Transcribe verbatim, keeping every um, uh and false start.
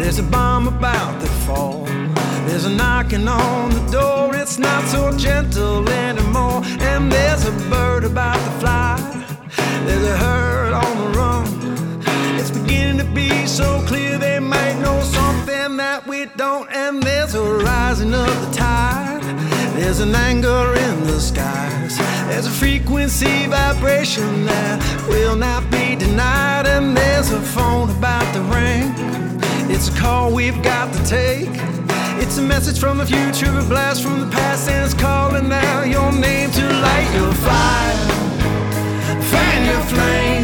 There's a bomb about to fall. There's a knocking on the door. It's not so gentle anymore. And there's a bird about to fly. There's a herd on the run. It's beginning to be so clear they might know something that we don't. And there's a rising of the tide. There's an anger in the skies. There's a frequency vibration that will not be denied. And there's a phone about to ring. It's a call we've got to take. It's a message from the future, a blast from the past, and it's calling out your name to light your fire, fan your flame.